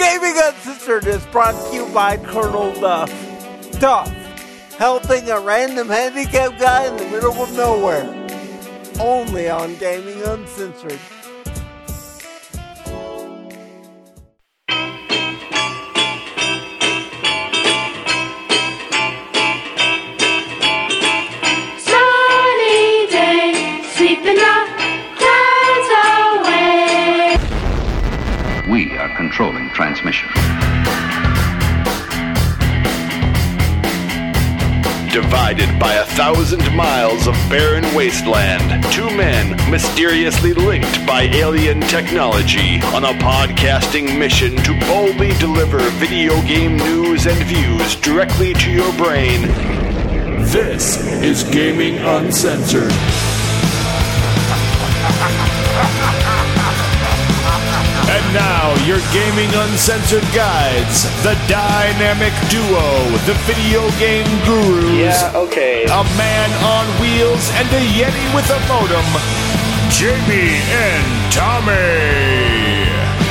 Gaming Uncensored is brought to you by Colonel Duff. Duff, helping a random handicapped guy in the middle of nowhere. Only on Gaming Uncensored. Sunny day, sweeping the clouds away. We are controlling transmission. Divided by 1,000 miles of barren wasteland, two men mysteriously linked by alien technology on a podcasting mission to boldly deliver video game news and views directly to your brain. This is Gaming Uncensored. And now, your Gaming Uncensored guides, the dynamic duo, the video game gurus. Yeah, okay. A man on wheels and a Yeti with a modem, Jamie and Tommy.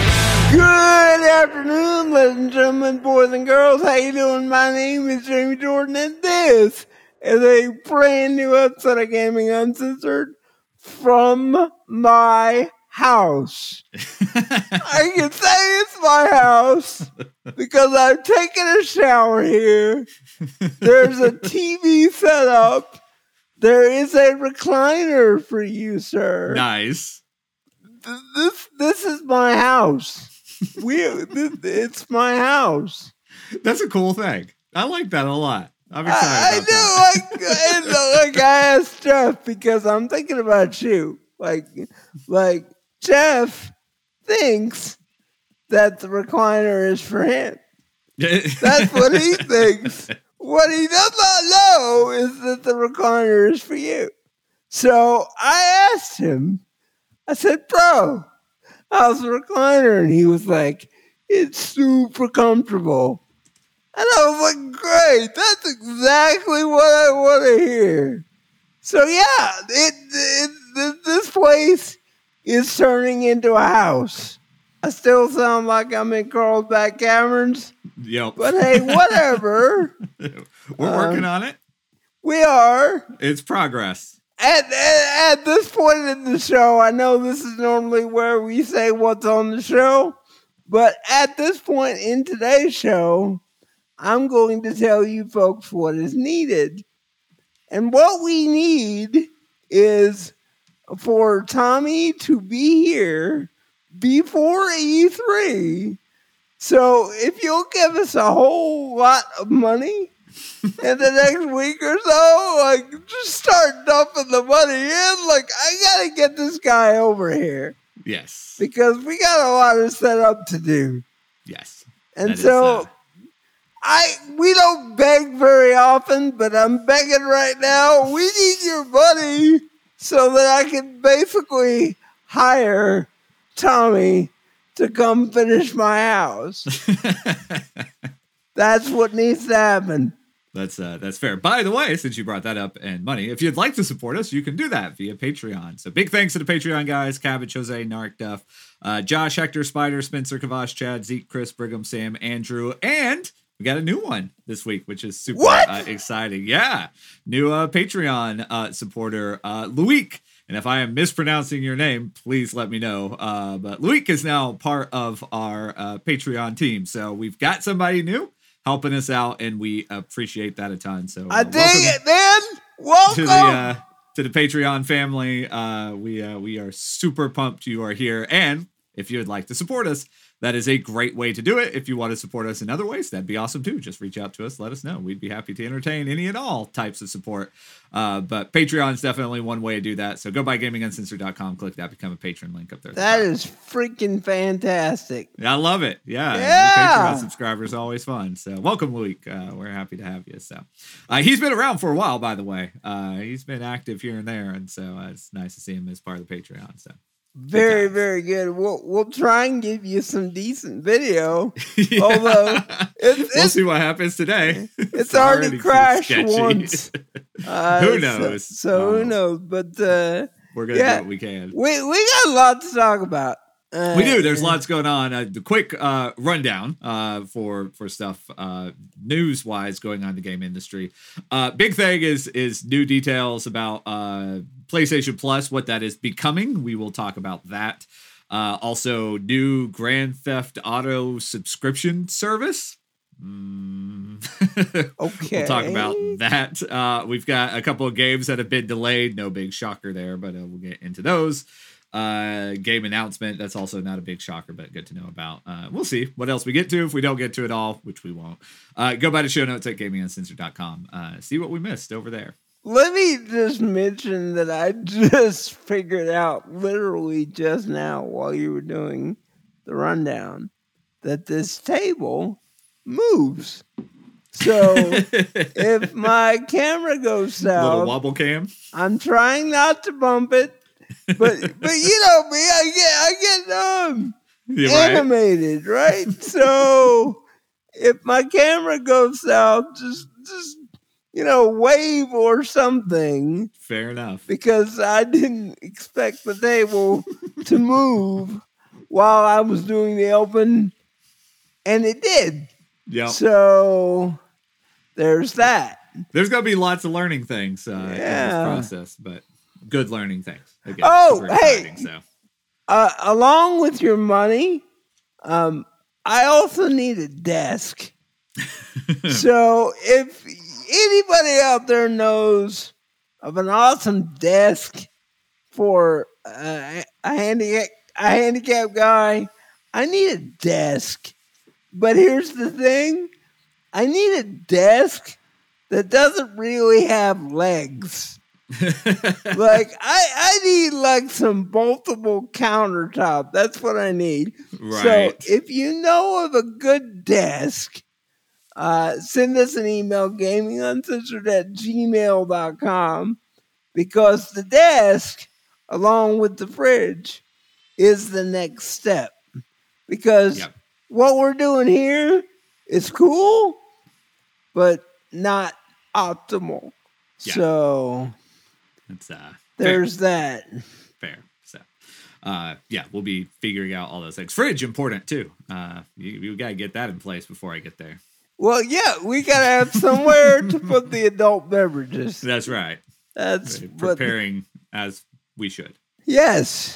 Good afternoon, ladies and gentlemen, boys and girls. How you doing? My name is Jamie Jordan, and this is a brand new episode of Gaming Uncensored from my house. I can say it's my house because I've taken a shower here. There's a TV set up. There is a recliner for you, sir. Nice. This is my house. It's my house. That's a cool thing. I like that a lot. I'm excited about that. Like I asked Jeff because I'm thinking about you. Like Jeff thinks that the recliner is for him. That's what he thinks. What he does not know is that the recliner is for you. So I asked him, I said, bro, how's the recliner? And he was like, it's super comfortable. And I was like, great, that's exactly what I want to hear. So yeah, this place is turning into a house. I still sound like I'm in Carlsbad Caverns. Yep. But hey, whatever. We're working on it. We are. It's progress. At this point in the show, I know this is normally where we say what's on the show, but at this point in today's show, I'm going to tell you folks what is needed. And what we need is for Tommy to be here before E3. So if you'll give us a whole lot of money in the next week or so, just start dumping the money in. I gotta get this guy over here. Yes. Because we got a lot of setup to do. Yes. And so we don't beg very often, but I'm begging right now. We need your money so that I can basically hire Tommy to come finish my house. That's what needs to happen. That's fair. By the way, since you brought that up and money, if you'd like to support us, you can do that via Patreon. So big thanks to the Patreon guys: Cabbage, Jose, Narc, Duff, Josh, Hector, Spider, Spencer, Kavash, Chad, Zeke, Chris, Brigham, Sam, Andrew, and we got a new one this week, which is super exciting. Yeah. New Patreon supporter, Luik. And if I am mispronouncing your name, please let me know. But Luik is now part of our Patreon team. So we've got somebody new helping us out, and we appreciate that a ton. So I dig it, man. Welcome to the Patreon family. We are super pumped you are here. And if you would like to support us, that is a great way to do it. If you want to support us in other ways, that'd be awesome too. Just reach out to us. Let us know. We'd be happy to entertain any and all types of support. But Patreon is definitely one way to do that. So go by gaminguncensored.com, click that, become a patron link up there. That is freaking fantastic. I love it. Yeah. Patreon subscribers are always fun. So welcome, Luik. We're happy to have you. So he's been around for a while, by the way. He's been active here and there. And so it's nice to see him as part of the Patreon. So very, very good. We'll try and give you some decent video. Yeah. Although we'll see what happens today. It's already crashed once. Who knows? So who knows? But we're gonna do what we can. We got a lot to talk about. We do. There's lots going on. The quick rundown for stuff news wise going on in the game industry. Big thing is new details about PlayStation Plus, what that is becoming. We will talk about that. Also, new Grand Theft Auto subscription service. Okay. We'll talk about that. We've got a couple of games that have been delayed. No big shocker there, but we'll get into those. Game announcement. That's also not a big shocker, but good to know about. We'll see what else we get to. If we don't get to it all, which we won't, go by the show notes at gaminguncensored.com. See what we missed over there. Let me just mention that I just figured out literally just now while you were doing the rundown that this table moves. So if my camera goes south, Little wobble cam. I'm trying not to bump it, but you know me, I get animated, right? So if my camera goes south, just wave or something. Fair enough. Because I didn't expect the table to move while I was doing the open, and it did. Yeah. So there's that. There's going to be lots of learning things in this process, but good learning things. Again, hey, along with your money, I also need a desk. So if anybody out there knows of an awesome desk for a handicapped guy, I need a desk. But here's the thing. I need a desk that doesn't really have legs. Like, I need like some boltable countertop. That's what I need. Right. So if you know of a good desk, send us an email, gaminguncensored@gmail.com, because the desk, along with the fridge, is the next step. Because what we're doing here is cool, but not optimal. Yeah. So it's there's that. Fair. So we'll be figuring out all those things. Fridge important too. You gotta get that in place before I get there. Well, yeah, we gotta have somewhere to put the adult beverages. That's right. That's preparing as we should. Yes.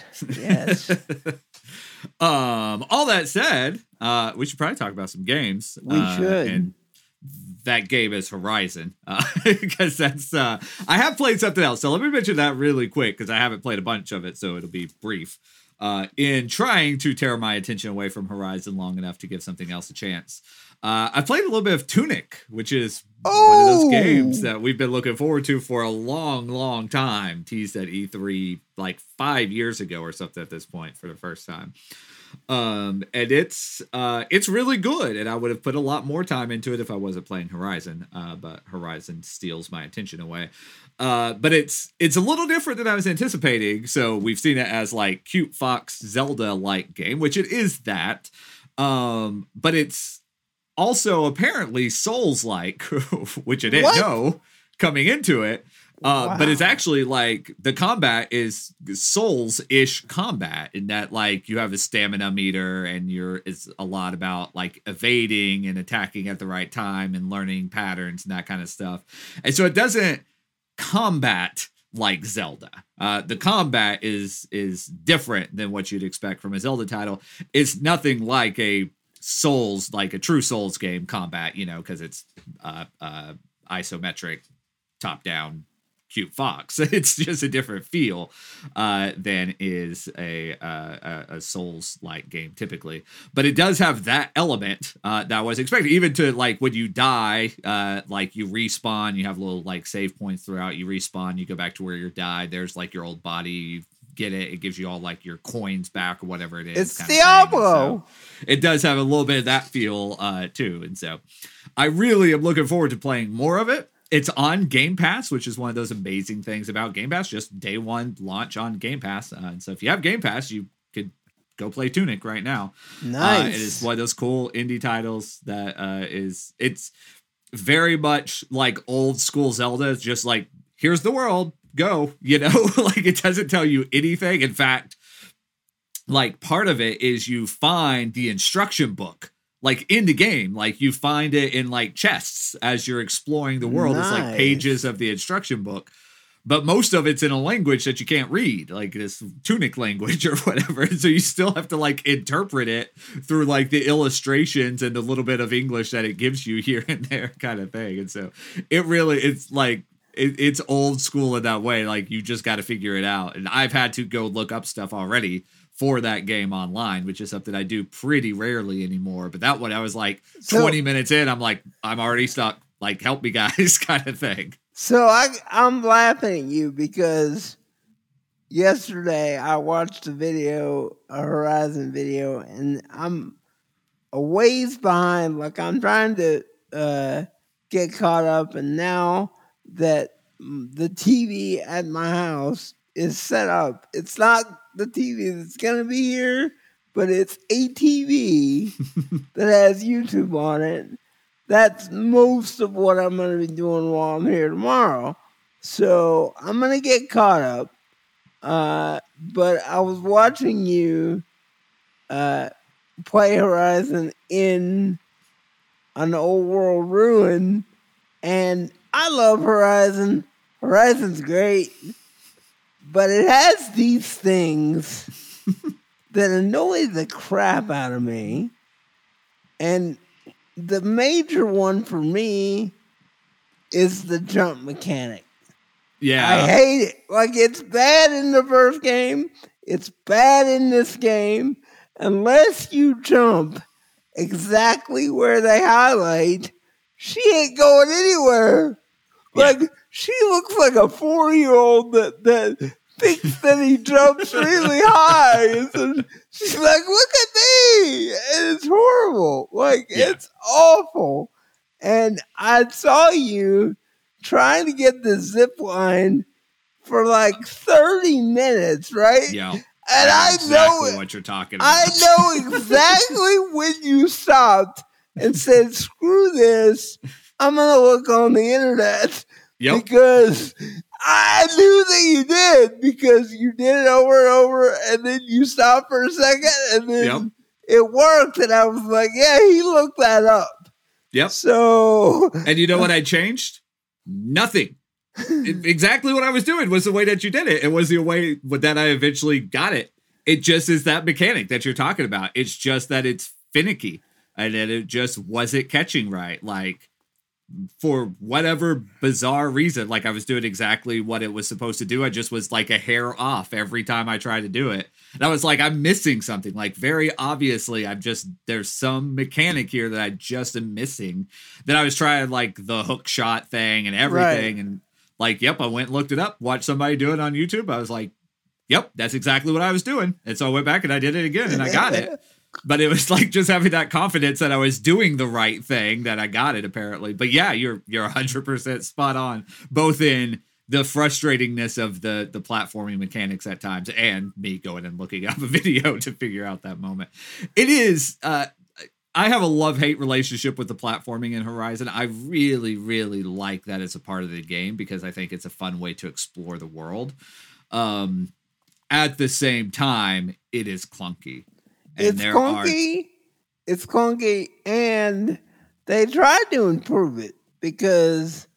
All that said, we should probably talk about some games. We should. And that game is Horizon, because that's I have played something else. So let me mention that really quick, because I haven't played a bunch of it, so it'll be brief. In trying to tear my attention away from Horizon long enough to give something else a chance, I played a little bit of Tunic, which is one of those games that we've been looking forward to for a long, long time. Teased at E3 like 5 years ago or something at this point for the first time. And it's really good, and I would have put a lot more time into it if I wasn't playing Horizon, but Horizon steals my attention away. But it's a little different than I was anticipating. So we've seen it as like cute Fox Zelda like game, which it is that, but it's also apparently Souls like, which I didn't know coming into it. But it's actually like the combat is Souls-ish combat in that like you have a stamina meter and it's a lot about like evading and attacking at the right time and learning patterns and that kind of stuff. And so it doesn't combat like Zelda. The combat is different than what you'd expect from a Zelda title. It's nothing like a Souls, like a true Souls game combat, because it's isometric, top-down, cute Fox. It's just a different feel than is a Souls-like game typically. But it does have that element that I was expecting. Even to like when you die, like you respawn, you have little like save points throughout. You respawn, you go back to where you died. There's like your old body. You get it. It gives you all like your coins back or whatever it is. It's Diablo. So it does have a little bit of that feel too. And so I really am looking forward to playing more of it. It's on Game Pass, which is one of those amazing things about Game Pass. Just day one launch on Game Pass. And so if you have Game Pass, you could go play Tunic right now. Nice. It is one of those cool indie titles that it's very much like old school Zelda. It's just like, here's the world, go, like it doesn't tell you anything. In fact, like part of it is you find the instruction book like in the game, like you find it in like chests as you're exploring the world. It's like pages of the instruction book, but most of it's in a language that you can't read, like this Tunic language or whatever. So you still have to like interpret it through like the illustrations and the little bit of English that it gives you here and there kind of thing. And so it's like, it's old school in that way. Like you just got to figure it out. And I've had to go look up stuff already for that game online, which is something I do pretty rarely anymore. But that one, I was like 20 minutes in, I'm like, I'm already stuck. Like, help me guys kind of thing. So I'm laughing at you because yesterday I watched a Horizon video, and I'm a ways behind. Like I'm trying to get caught up, and now that the TV at my house is set up, it's not the TV that's going to be here, but it's a TV that has YouTube on it. That's most of what I'm going to be doing while I'm here tomorrow. So I'm going to get caught up. But I was watching you play Horizon in an old world ruin, and I love Horizon. Horizon's great, but it has these things that annoy the crap out of me. And the major one for me is the jump mechanic. Yeah. I hate it. Like, it's bad in the first game. It's bad in this game. Unless you jump exactly where they highlight, she ain't going anywhere. Like, she looks like a 4-year-old that thinks that he jumps really high. And so she's like, look at me. And it's horrible. Like, it's awful. And I saw you trying to get the zip line for like 30 minutes, right? Yeah. And I exactly know what you're talking about. I know exactly when you stopped and said, screw this. I'm going to look on the internet. Yep. Because I knew that you did, because you did it over and over, and then you stopped for a second, and then it worked, and I was like, yeah, he looked that up. Yep. So. And you know what I changed? Nothing. Exactly what I was doing was the way that you did it. It was the way that I eventually got it. It just is that mechanic that you're talking about. It's just that it's finicky, and that it just wasn't catching right. Like, for whatever bizarre reason, like I was doing exactly what it was supposed to do. I just was like a hair off every time I tried to do it. And I was like, I'm missing something. Like, very obviously, there's some mechanic here that I just am missing. Then I was trying like the hook shot thing and everything. Right. And like, yep, I went and looked it up, watched somebody do it on YouTube. I was like, yep, that's exactly what I was doing. And so I went back and I did it again and I got it. But it was like just having that confidence that I was doing the right thing, that I got it apparently. But yeah, you're 100% spot on, both in the frustratingness of the platforming mechanics at times and me going and looking up a video to figure out that moment. It is, I have a love-hate relationship with the platforming in Horizon. I really, really like that it's a part of the game because I think it's a fun way to explore the world. At the same time, it is clunky. It's clunky. It's clunky, and they tried to improve it because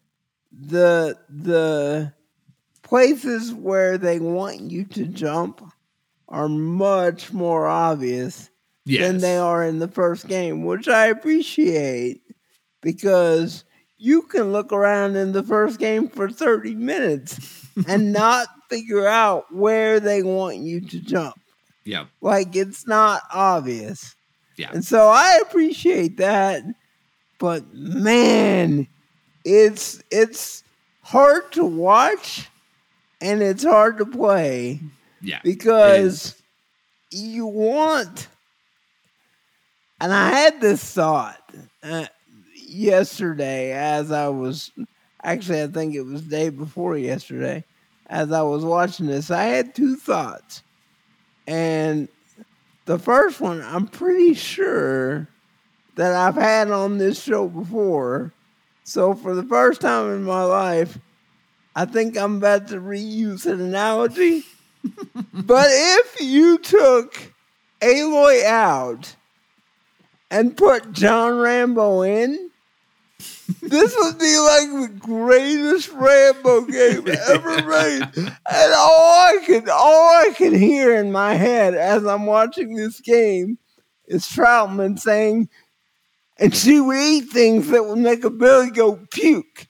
the places where they want you to jump are much more obvious than they are in the first game, which I appreciate because you can look around in the first game for 30 minutes and not figure out where they want you to jump. Yeah. Like, it's not obvious. Yeah. And so I appreciate that. But man, it's hard to watch and it's hard to play. Yeah. Because you want, and I had this thought yesterday as I was, actually I think it was the day before yesterday, as I was watching this, I had two thoughts. And the first one, I'm pretty sure that I've had on this show before. So for the first time in my life, I think I'm about to reuse an analogy. But if you took Aloy out and put John Rambo in, this would be like the greatest Rambo game ever made. And all I can hear in my head as I'm watching this game is Troutman saying, and she would eat things that would make a Billy goat puke.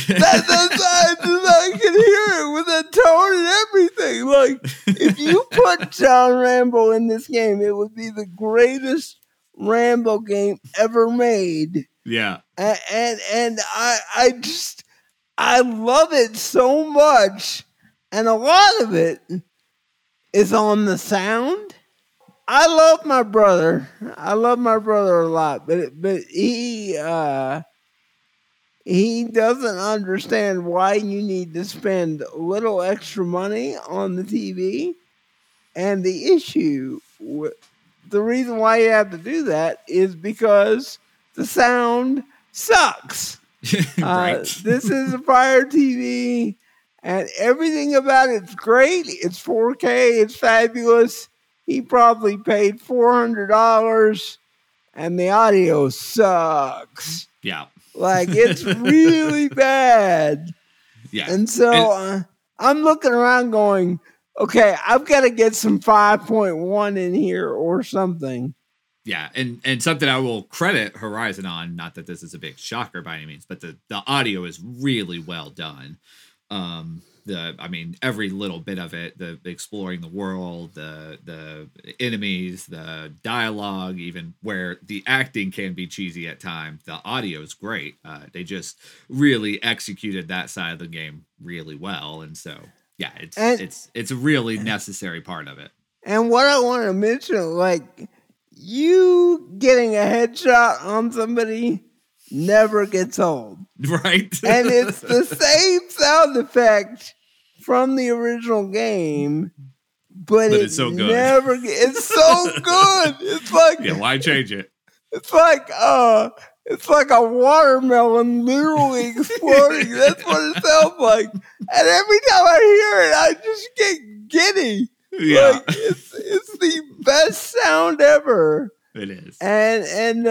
I can hear it with that tone and everything. Like, if you put John Rambo in this game, it would be the greatest Rambo game ever made. Yeah. And I love it so much. And a lot of it is on the sound. I love my brother. I love my brother a lot, but he doesn't understand why you need to spend a little extra money on the TV. And the reason why you have to do that is because the sound sucks. Right. This is a Fire TV, and everything about it's great. It's 4K. It's fabulous. He probably paid $400, and the audio sucks. Yeah. Like, it's really bad. Yeah. And so I'm looking around going, okay, I've got to get some 5.1 in here or something. Yeah, and something I will credit Horizon on, not that this is a big shocker by any means, but the audio is really well done. Every little bit of it, the exploring the world, the enemies, the dialogue, even where the acting can be cheesy at times, the audio is great. They just really executed that side of the game really well, and so yeah, it's a really necessary part of it. And what I want to mention, like, you getting a headshot on somebody never gets old. Right. And it's the same sound effect from the original game, but it's so good. It's so good. It's like, yeah, why change it? It's like a watermelon literally exploding. That's what it sounds like. And every time I hear it, I just get giddy. Yeah. Like, it's the best sound ever. It is. And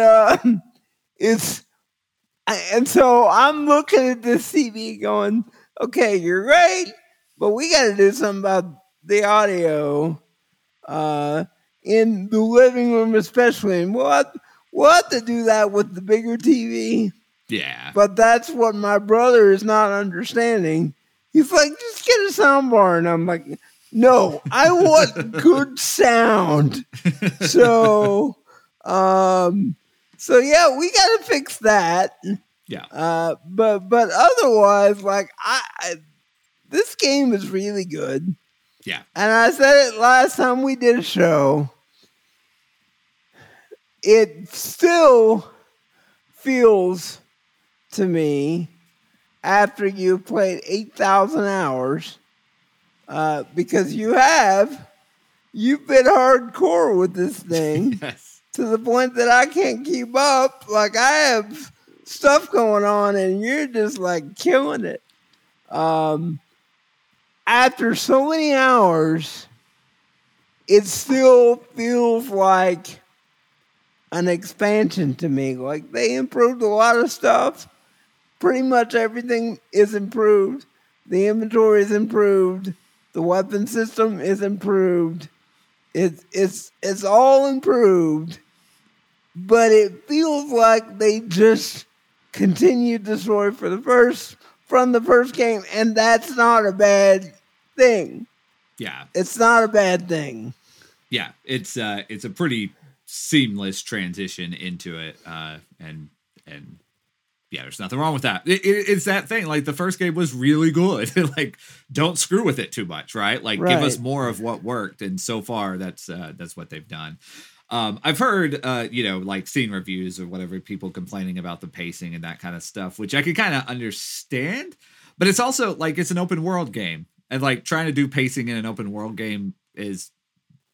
so I'm looking at this TV going, okay, you're great, but we got to do something about the audio in the living room especially. And we'll have to do that with the bigger TV. Yeah. But that's what my brother is not understanding. He's like, just get a soundbar. And I'm like, no, I want good sound. So yeah, we got to fix that. Yeah. But otherwise, like, this game is really good. Yeah. And I said it last time we did a show. It still feels to me, after you've played 8,000 hours, because you've been hardcore with this thing. Yes. To the point that I can't keep up. Like, I have stuff going on and you're just like killing it. After so many hours, it still feels like an expansion to me. Like, they improved a lot of stuff. Pretty much everything is improved. The inventory is improved. The weapon system is improved. It's all improved. But it feels like they just continued the story from the first game, and that's not a bad thing. Yeah. It's not a bad thing. Yeah, it's a pretty seamless transition into it, and yeah, there's nothing wrong with that. It's that thing. Like, the first game was really good. Like, don't screw with it too much, right? Like, give us more of what worked, and so far that's what they've done. I've heard, like, scene reviews or whatever, people complaining about the pacing and that kind of stuff, which I could kind of understand. But it's also, like, it's an open world game, and, like, trying to do pacing in an open world game is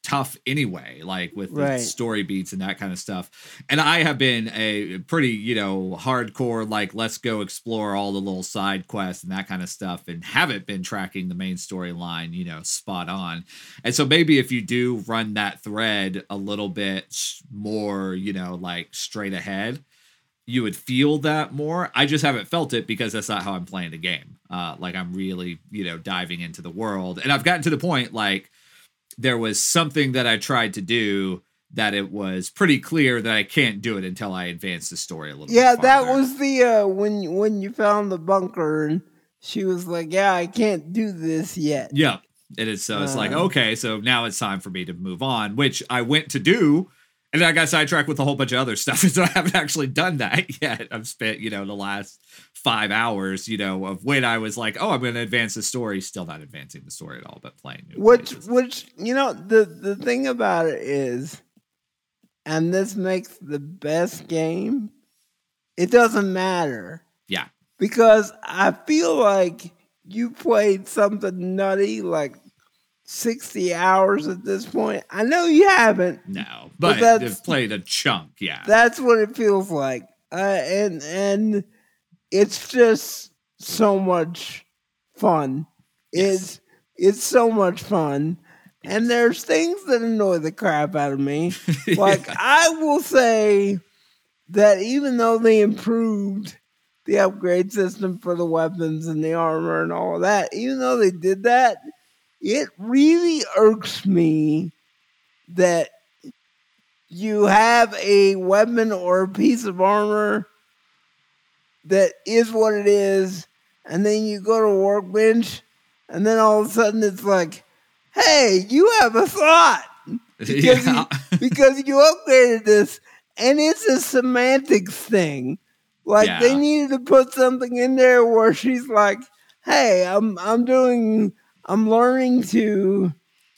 tough anyway, like with the Right. story beats and that kind of stuff. And I have been a pretty, hardcore, like, let's go explore all the little side quests and that kind of stuff, and haven't been tracking the main storyline, spot on. And so maybe if you do run that thread a little bit more, like straight ahead, you would feel that more. I just haven't felt it because that's not how I'm playing the game. Like I'm really, diving into the world. And I've gotten to the point, like, there was something that I tried to do that it was pretty clear that I can't do it until I advance the story a little Yeah, bit that farther. was the when you found the bunker and she was like, "Yeah, I can't do this yet." Yep. It is. So it's like, okay, so now it's time for me to move on, which I went to do. And then I got sidetracked with a whole bunch of other stuff. And so I haven't actually done that yet. I've spent, the last 5 hours, of when I was like, oh, I'm going to advance the story. Still not advancing the story at all, but playing new places. Which the thing about it is, and this makes the best game, it doesn't matter. Yeah. Because I feel like you played something nutty like 60 hours at this point. I know you haven't. No, But but that's- they've played a chunk. Yeah. That's what it feels like. And it's just so much fun. It's so much fun. And there's things that annoy the crap out of me. Like, I will say that even though they improved the upgrade system for the weapons and the armor and all of that, even though they did that, it really irks me that you have a weapon or a piece of armor that is what it is, and then you go to a workbench, and then all of a sudden it's like, hey, you have a slot because, Yeah. because you upgraded this, and it's a semantics thing. Like, Yeah. they needed to put something in there where she's like, hey, I'm learning to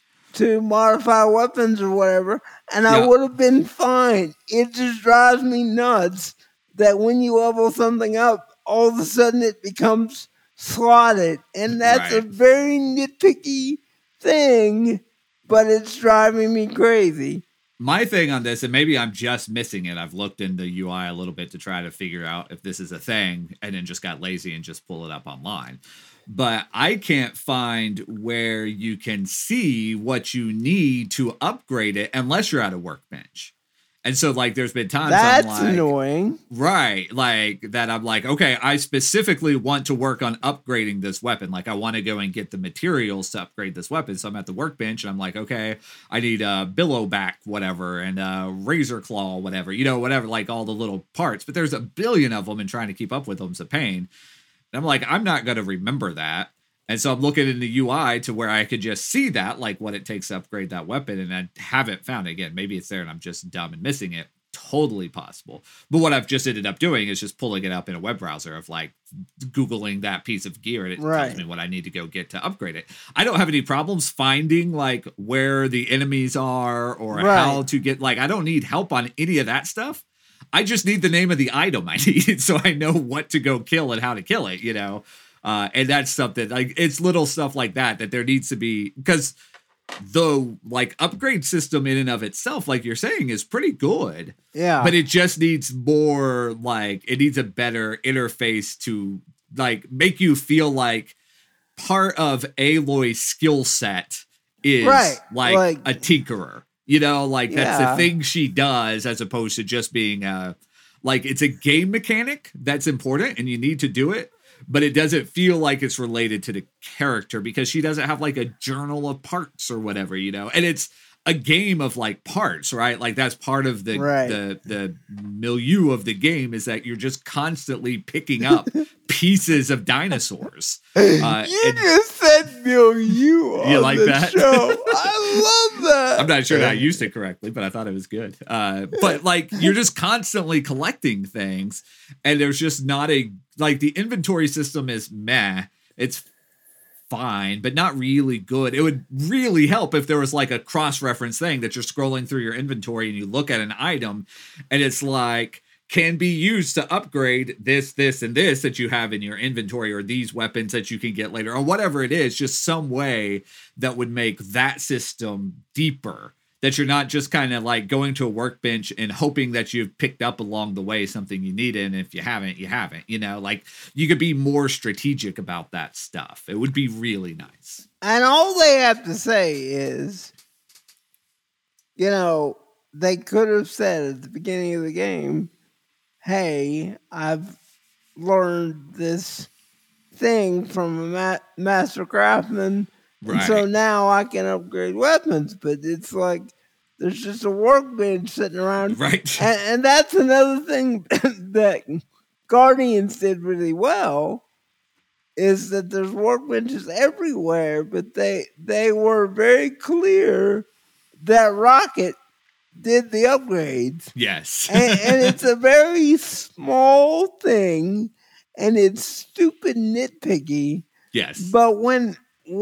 modify weapons or whatever, and I Yeah. would have been fine. It just drives me nuts that when you level something up, all of a sudden it becomes slotted, and that's a Right. very nitpicky thing, but it's driving me crazy. My thing on this, and maybe I'm just missing it, I've looked in the UI a little bit to try to figure out if this is a thing, and then just got lazy and just pull it up online. But I can't find where you can see what you need to upgrade it unless you're at a workbench. And so, like, there's been times That's I'm like, annoying. right, like that I'm like, okay, I specifically want to work on upgrading this weapon. Like, I want to go and get the materials to upgrade this weapon. So I'm at the workbench and I'm like, okay, I need a billowback, whatever, and a razor claw, whatever, whatever, like all the little parts. But there's a billion of them, and trying to keep up with them's a pain. And I'm like, I'm not going to remember that. And so I'm looking in the UI to where I could just see that, like what it takes to upgrade that weapon. And I haven't found it again. Maybe it's there and I'm just dumb and missing it. Totally possible. But what I've just ended up doing is just pulling it up in a web browser of like Googling that piece of gear, and it Right. tells me what I need to go get to upgrade it. I don't have any problems finding like where the enemies are or Right. how to get, like, I don't need help on any of that stuff. I just need the name of the item I need so I know what to go kill and how to kill it, and that's something, like, it's little stuff like that there needs to be, because the like upgrade system in and of itself, like you're saying, is pretty good, Yeah. but it just needs more, like, it needs a better interface to like make you feel like part of Aloy's skill set is Right, like like- a tinkerer. Like that's Yeah. the thing she does, as opposed to just being like, it's a game mechanic that's important and you need to do it, but it doesn't feel like it's related to the character because she doesn't have like a journal of parts or whatever, and it's a game of like parts, right? Like that's part of the Right. the milieu of the game, is that you're just constantly picking up pieces of dinosaurs. You and- just said milieu on You like the that? show. I love that. I'm not sure that I used it correctly, but I thought it was good. But like, you're just constantly collecting things, and there's just not the inventory system is meh. It's fine, but not really good. It would really help if there was like a cross-reference thing that you're scrolling through your inventory and you look at an item and it's like, can be used to upgrade this, this, and this that you have in your inventory, or these weapons that you can get later, or whatever it is, just some way that would make that system deeper. that you're not just kind of like going to a workbench and hoping that you've picked up along the way something you needed. And if you haven't, you haven't, you know, like you could be more strategic about that stuff. It would be really nice. And all they have to say is, you know, they could have said at the beginning of the game, hey, I've learned this thing from a master craftsman, Right. and so now I can upgrade weapons. But it's like there's just a workbench sitting around. Right. And that's another thing that Guardians did really well, is that there's workbenches everywhere, but they were very clear that Rocket did the upgrades. Yes. And it's a very small thing, and it's stupid nitpicky. Yes. But when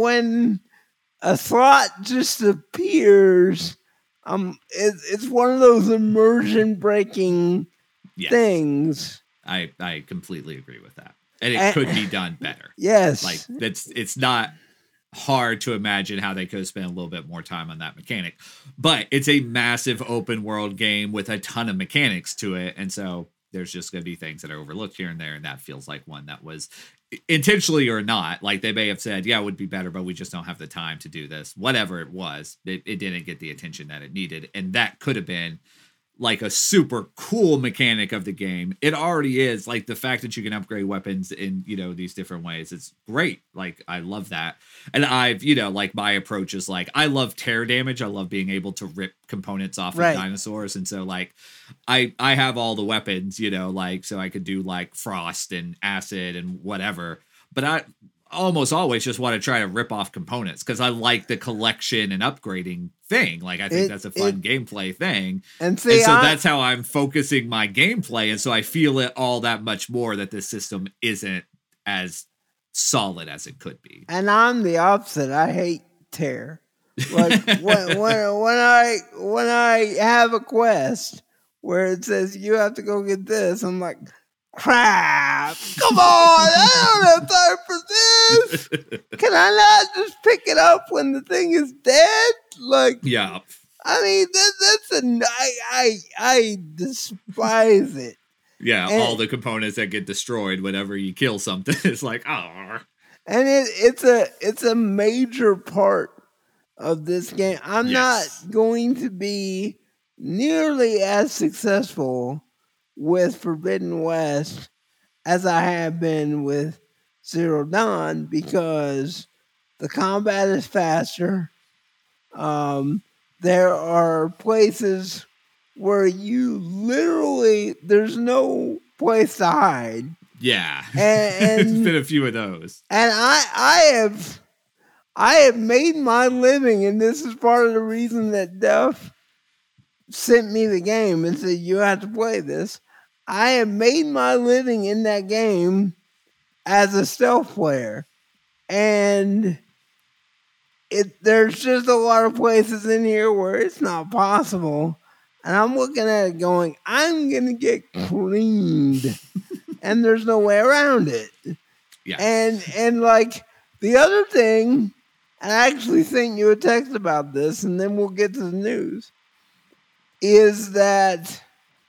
a slot just appears, it's one of those immersion breaking Yes. things. I completely agree with that. And it could be done better. Yes. Like it's not hard to imagine how they could have spent a little bit more time on that mechanic. But it's a massive open world game with a ton of mechanics to it. And so there's just going to be things that are overlooked here and there. And that feels like one that was intentionally or not. Like they may have said, yeah, it would be better, but we just don't have the time to do this. Whatever it was, it didn't get the attention that it needed. And that could have been like a super cool mechanic of the game. It already is. Like the fact that you can upgrade weapons in, you know, these different ways. It's great. Like I love that. And I've, you know, like my approach is like, I love tear damage. I love being able to rip components off of dinosaurs. And so like, I have all the weapons, you know, like, so I could do like frost and acid and whatever, but I almost always just want to try to rip off components because I like the collection and upgrading thing. Like I think that's a fun gameplay thing. And so that's how I'm focusing my gameplay. And so I feel it all that much more that this system isn't as solid as it could be. And I'm the opposite. I hate tear. Like when I have a quest where it says you have to go get this, I'm like, crap! Come on, I don't have time for this. Can I not just pick it up when the thing is dead? Like, yeah. I mean, I despise it. Yeah, all the components that get destroyed whenever you kill something. It's like, oh. And it's a major part of this game. I'm not going to be nearly as successful with Forbidden West as I have been with Zero Dawn because the combat is faster. There are places where you literally, there's no place to hide. Yeah. And there's been a few of those. And I have made my living, and this is part of the reason that Duff sent me the game and said, you have to play this. I have made my living in that game as a stealth player. And there's just a lot of places in here where it's not possible. And I'm looking at it going, I'm going to get cleaned. And there's no way around it. Yeah. And like the other thing, and I actually sent you a text about this, and then we'll get to the news, is that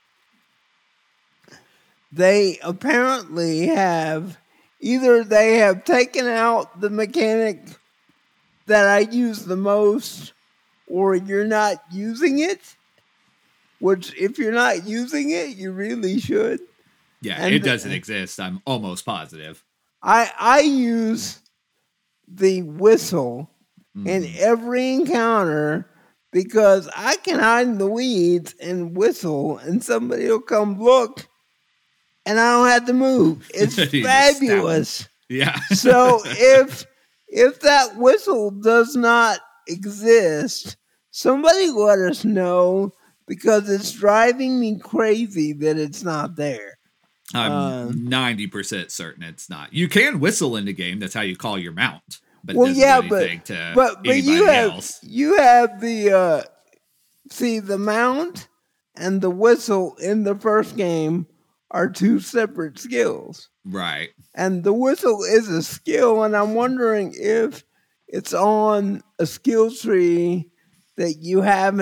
they apparently have they have taken out the mechanic that I use the most, or you're not using it, which if you're not using it, you really should. Yeah, and it doesn't exist. I'm almost positive. I use the whistle in every encounter because I can hide in the weeds and whistle and somebody will come look and I don't have to move. It's fabulous. Yeah. So if that whistle does not exist, somebody let us know because it's driving me crazy that it's not there. I'm 90% certain it's not. You can whistle in the game. That's how you call your mount. But well, it doesn't yeah, do anything to but you have else. You have the the mount and the whistle in the first game are two separate skills. Right. And the whistle is a skill, and I'm wondering if it's on a skill tree that you haven't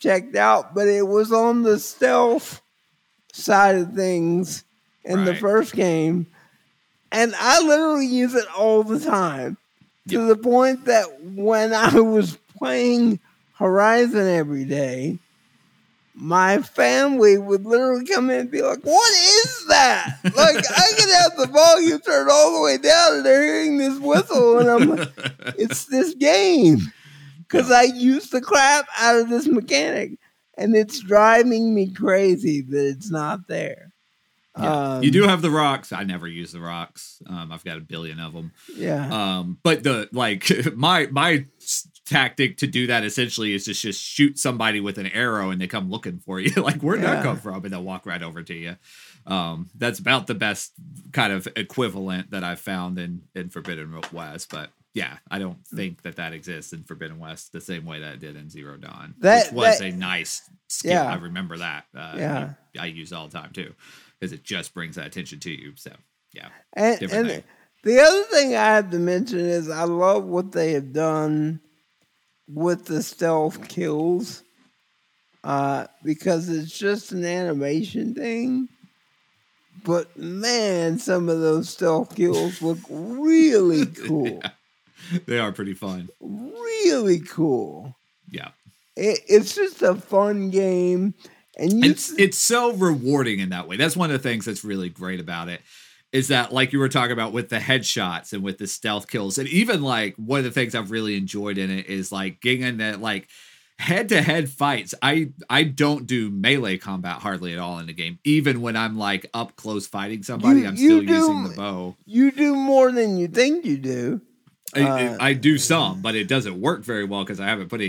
checked out, but it was on the stealth side of things in the Right. first game. And I literally use it all the time to the point that when I was playing Horizon every day, my family would literally come in and be like, "What is that?" Like, I could have the volume turned all the way down and they're hearing this whistle, and I'm like, it's this game. Because I use the crap out of this mechanic, and it's driving me crazy that it's not there. Yeah. You do have the rocks. I never use the rocks. I've got a billion of them. Yeah. But the my tactic to do that essentially is just shoot somebody with an arrow and they come looking for you. Like, where'd that come from? And they'll walk right over to you. That's about the best kind of equivalent that I've found in Forbidden West. But yeah, I don't think that exists in Forbidden West the same way that it did in Zero Dawn. Which was a nice skill. Yeah. I remember that. I use it all the time too, because it just brings that attention to you. So yeah, And thing. the other thing I have to mention is I love what they have done with the stealth kills, because it's just an animation thing. But man, some of those stealth kills look really cool. Yeah. They are pretty fun. Really cool. Yeah. It's just a fun game. And it's so rewarding in that way. That's one of the things that's really great about it, is that, like you were talking about with the headshots and with the stealth kills, and even like one of the things I've really enjoyed in it is like getting in that like head-to-head fights. I don't do melee combat hardly at all in the game. Even when I'm like up close fighting somebody, I'm still using the bow. You do more than you think you do. I do some, but it doesn't work very well because I haven't put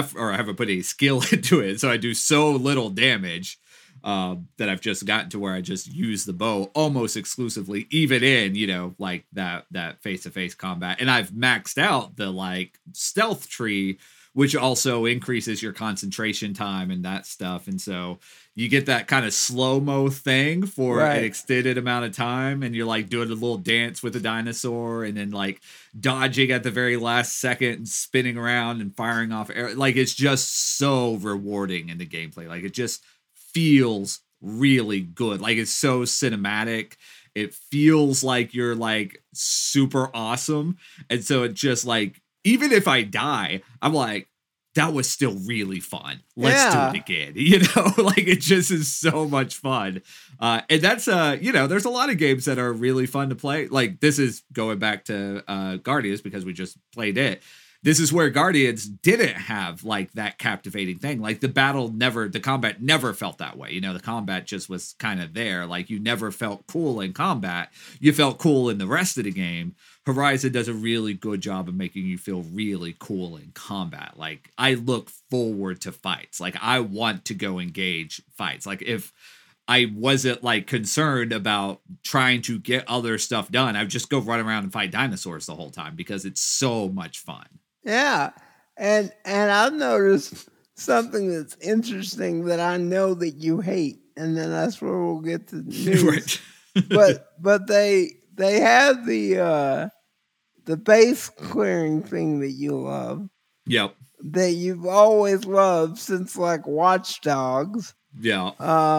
any skill into it. So I do so little damage that I've just gotten to where I just use the bow almost exclusively, even in, like that face-to-face combat. And I've maxed out the like stealth tree, which also increases your concentration time and that stuff. And so you get that kind of slow-mo thing for an extended amount of time. And you're like doing a little dance with a dinosaur and then like dodging at the very last second and spinning around and firing off arrows. Like, it's just so rewarding in the gameplay. Like, it just feels really good. Like, it's so cinematic. It feels like you're like super awesome. And so it just like, even if I die, I'm like, that was still really fun. Let's do it again. Like, it just is so much fun. And that's, there's a lot of games that are really fun to play. Like, this is going back to Guardians because we just played it. This is where Guardians didn't have like that captivating thing. Like, the combat never felt that way. The combat just was kind of there. Like, you never felt cool in combat. You felt cool in the rest of the game. Horizon does a really good job of making you feel really cool in combat. Like, I look forward to fights. Like, I want to go engage fights. Like, if I wasn't like concerned about trying to get other stuff done, I would just go run around and fight dinosaurs the whole time because it's so much fun. Yeah. And I've noticed something that's interesting that I know that you hate, and then that's where we'll get to news. Right. but they have the base clearing thing that you love. Yep. That you've always loved since like Watch Dogs. Yeah.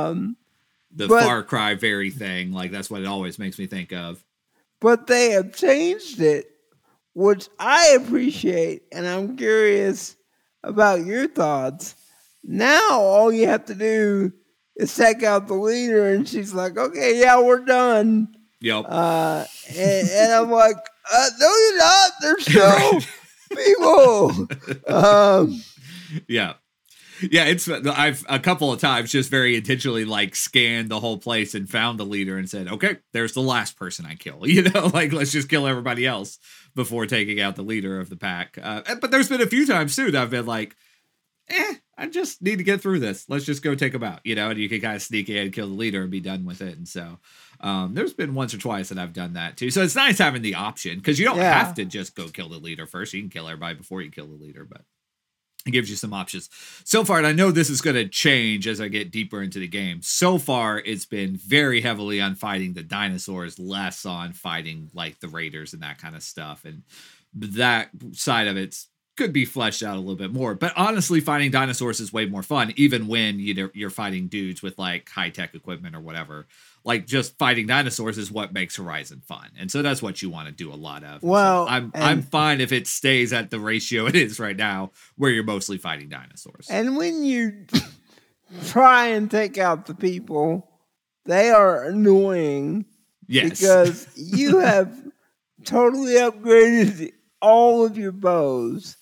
The but- Far Cry very thing. Like, that's what it always makes me think of. But they have changed it, which I appreciate, and I'm curious about your thoughts. Now all you have to do is take out the leader, and she's like, "Okay, yeah, we're done." Yep. And I'm like, "No, you're not. There's still people." Yeah. Yeah, I've a couple of times just very intentionally like scanned the whole place and found the leader and said, okay, there's the last person I kill. Like, let's just kill everybody else before taking out the leader of the pack. But there's been a few times too that I've been like, I just need to get through this. Let's just go take them out, and you can kind of sneak in and kill the leader and be done with it. And so there's been once or twice that I've done that too. So it's nice having the option because you don't have to just go kill the leader first. You can kill everybody before you kill the leader, but it gives you some options. So far, and I know this is going to change as I get deeper into the game. So far, it's been very heavily on fighting the dinosaurs, less on fighting like the raiders and that kind of stuff. And that side of it's could be fleshed out a little bit more. But honestly, fighting dinosaurs is way more fun, even when you're fighting dudes with like high-tech equipment or whatever. Like, just fighting dinosaurs is what makes Horizon fun. And so that's what you want to do a lot of. Well, so I'm fine if it stays at the ratio it is right now, where you're mostly fighting dinosaurs. And when you try and take out the people, they are annoying. Yes. Because you have totally upgraded all of your bows.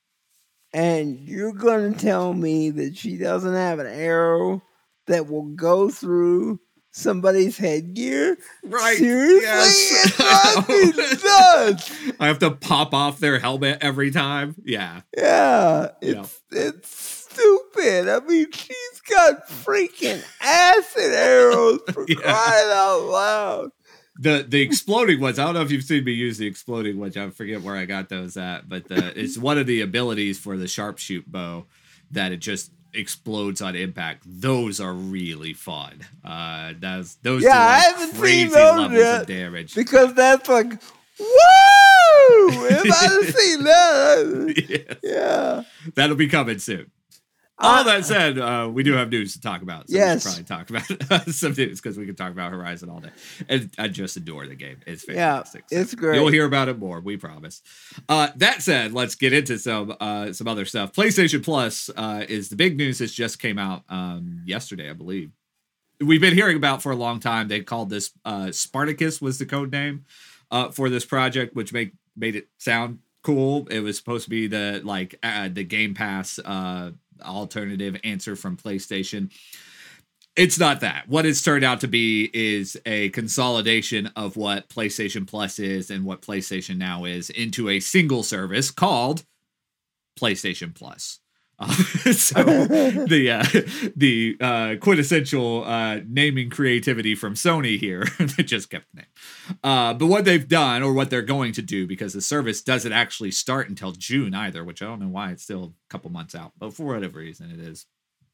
And you're going to tell me that she doesn't have an arrow that will go through somebody's headgear? Right. Seriously? Yes. It fucking does. I have to pop off their helmet every time. Yeah. Yeah. It's stupid. I mean, she's got freaking acid arrows for Yeah. crying out loud. The exploding ones, I don't know if you've seen me use the exploding ones. I forget where I got those at, but it's one of the abilities for the sharpshoot bow that it just explodes on impact. Those are really fun. Those do like I haven't crazy seen those levels yet of damage. because that's like, woo! If I'd have seen that, Yes. yeah. That'll be coming soon. All that said, we do have news to talk about. So Yes. we should probably talk about some news because we can talk about Horizon all day. And I just adore the game. It's fantastic. Yeah, it's great. You'll hear about it more, we promise. That said, let's get into some other stuff. PlayStation Plus is the big news. This just came out yesterday, I believe. We've been hearing about for a long time. They called this Spartacus was the code name for this project, which made it sound cool. It was supposed to be the Game Pass alternative answer from PlayStation. It's not that. What it's turned out to be is a consolidation of what PlayStation Plus is and what PlayStation Now is into a single service called PlayStation Plus. So the quintessential naming creativity from Sony here, they just kept the name. But what they've done, or what they're going to do, because the service doesn't actually start until June either, which I don't know why it's still a couple months out, but for whatever reason it is.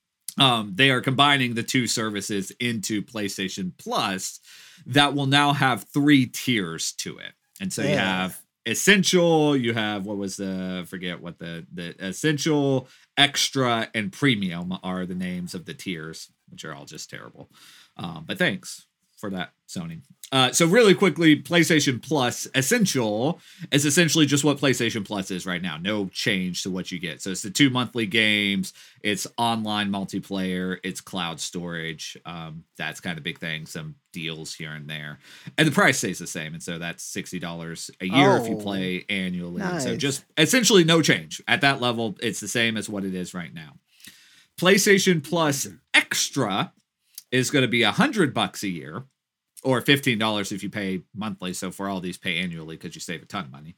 They are combining the two services into PlayStation Plus that will now have 3 tiers to it. And so you have Essential, you have forget what the Essential, Extra, and Premium are the names of the tiers, which are all just terrible. But thanks for that, Sony. So really quickly, PlayStation Plus Essential is essentially just what PlayStation Plus is right now. No change to what you get. So it's the 2 monthly games, it's online multiplayer, it's cloud storage. That's kind of big thing. Some deals here and there. And the price stays the same. And so that's $60 a year if you play annually. Nice. So just essentially no change. At that level, it's the same as what it is right now. PlayStation Plus Extra is going to be $100 a year, or $15 if you pay monthly. So for all these, pay annually because you save a ton of money.